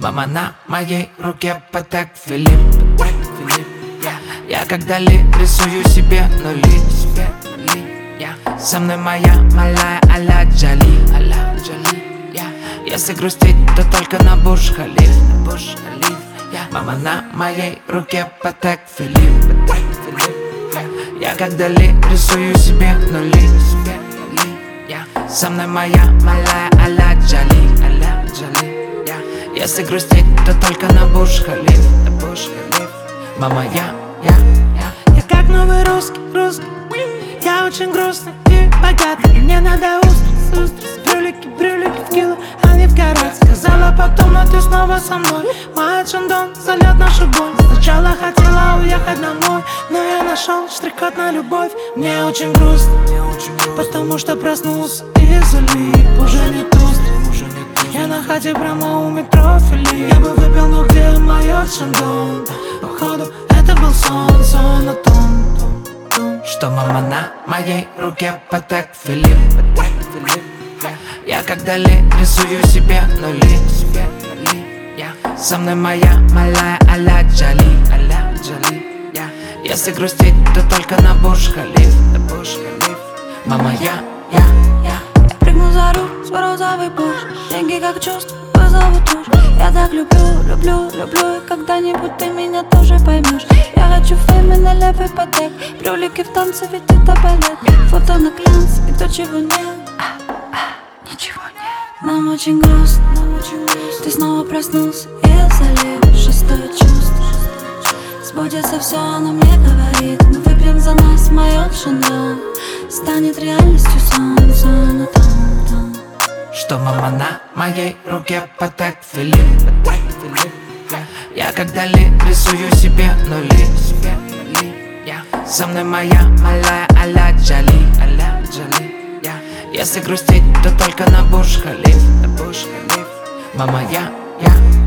Мама, на моей руке Патек Филипп. Я как Дали рисую себе нули. Со мной моя малая а-ля Джоли. Если грустить, то только на Бурдж-Халиф. Мама, на моей руке Патек Филипп. Я как Дали рисую себе нули. Со мной моя малая а-ля Джоли. Если грустить, то только на Бурдж-Халиф. Мама, я как новый русский. Я очень грустный и богатый. Мне надо устриц. Брюлики в кило, а не в карат. Сказала потом, но ты снова со мной. Моя Чандон зальет нашу боль. Сначала хотела уехать домой, но я нашел штрих-код на любовь. Мне очень грустно, потому что проснулся и залип. Уже не туст. Я на хате прямо у метро Филипп. Я бы выпил, но где моё Чандон? Походу, это был сон о том, что мама, на моей руке Патек Филипп. Я как Дали рисую себе нули. Со мной моя малая а-ля Джоли. Если грустить, то только на Бурдж-Халиф. Мама, я прыгну за руль с розовый пуш. Деньги как чувство вызовут тушь. Я так люблю, и когда-нибудь ты меня тоже поймешь. Я хочу фейм и налепый Патек. Брюлики в танце, ведь это балет. Фото на глянц, и то, чего нет. Ничего нет. Нам очень грустно. Ты снова проснулся и залил шестое чувство. Сбудется все, оно мне говорит. Мы выпьем за нас моё Шандон. Станет реальностью сон о том, что мама, на моей руке Патек Филипп. Я как Дали рисую себе нули. Со мной моя малая а-ля Джоли. Если грустить, то только на Бурдж-Халиф. Мама, я